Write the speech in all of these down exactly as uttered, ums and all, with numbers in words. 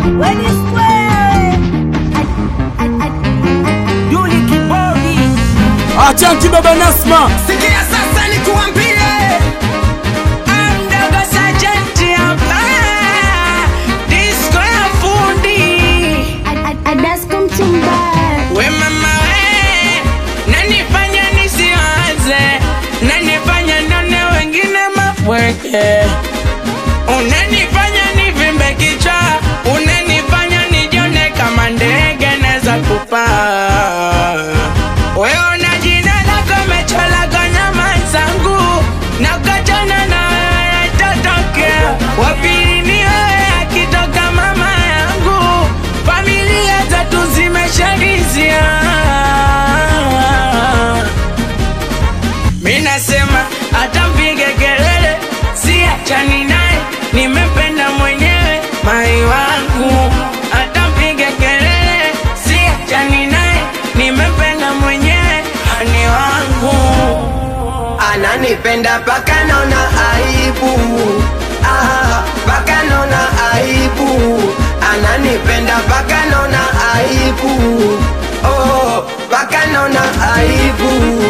Achanti baba Nasma. Sikia sasa nikuambie, Amdogo Sajenti hapa, disco ya fundi Adasko mchumba. we mama we, nanifanya nisiwaze, nanifanya none wengine mapweke, unanifanya nivimbe kichwa, unanifanya nijione kama ndege naweza kupaa. Wewe una jina lako mechola kwa nyama zangu, na ukachana na wewe itatokea. Wapili ni wewe akitoka mama yangu, familia zetu zimesharizia. Mimi nasema hata mpige kelele siachani naye, nimependa mwenyewe mai wangu. Hata mpige kelele siachani naye, nimependa mwenyewe hani wangu. Ananipenda paka naona aibu, ah, paka naona aibu. Ananipenda paka naona aibu, oh, paka naona aibu.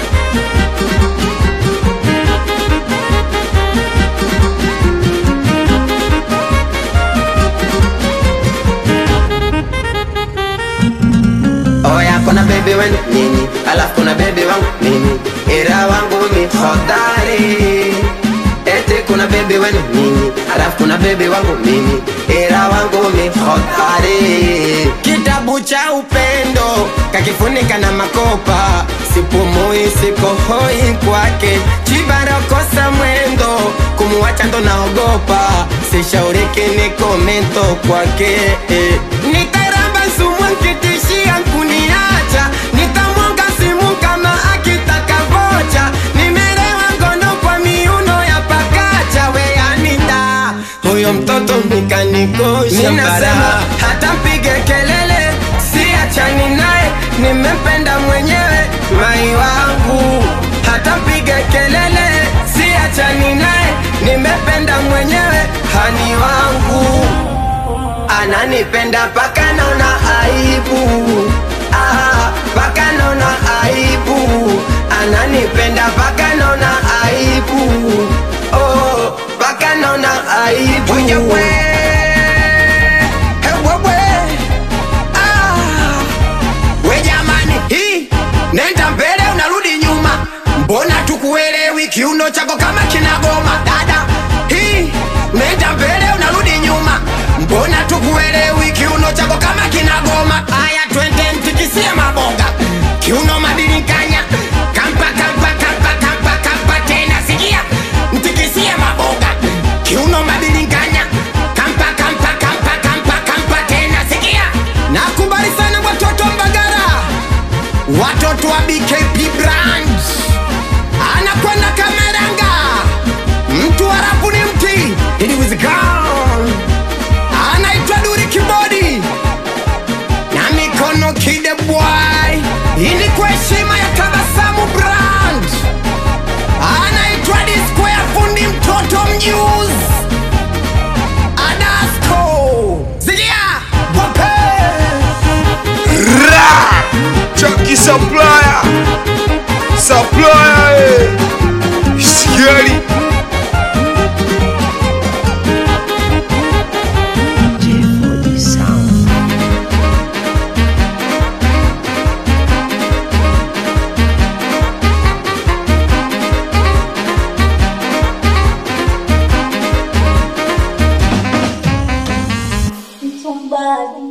Oya kuna baby wangu mimi, alafu kuna baby wangu mimi, ira wangu mi hodari. Eti kuna baby wangu mimi, alafu kuna baby wangu mimi, ira wangu mi hodari. Kitabu cha upendo kakifunika na makopa, sipumui sikohoi kwake, chibarokosa mwendo, kumuacha ndo naogopa, sishauriki ni komento kwake. Nitaramba sumu nkitishia kuniacha, nitamwanga simu kama akitaka vocha, nimelewa ngono kwa miuno ya pakacha. We Anita, huyo mtoto mikanikosha mbara. Hata mpige kelele siachani naye, nimependa mwenyewe mai wangu. Hata mpige kelele siachani naye, nimependa mwenyewe hani wangu. Ananipenda paka naona aibu, ah, paka naona aibu. Ananipenda paka naona aibu, oh, paka naona aibu. Wewe we, wewe ah, We jamani, hii nenda mbele unarudi nyuma, mbona tukuelewi? Kiuno chako kama kinagoma. Dada, hii nenda mbele unarudi nyuma, mbona tukuelewi? Kiuno chako kama kinagoma. Aya twende ntikisie mabonga, kiuno mabilinganya, kampa kampa kampa kampa kampa tena. Sikia ntikisie mabonga, kiuno mabilinganya, kampa kampa kampa kampa kampa tena. Sikia, nakubali sana watoto Mbagara, watoto wa B K P branch. Anakwenda Kameranga, mtu harafu ni mti, it was gone. Anaitwa Duri Kibodi na mikono Kide Boy, ini kwa heshima ya Tabasamu brand. Anaitwa Disco ya fundi mtoto mjuzi Adasko. Zigia wape Ra! Chucky supplier. Supplier. Eh. Scary. Mchumba.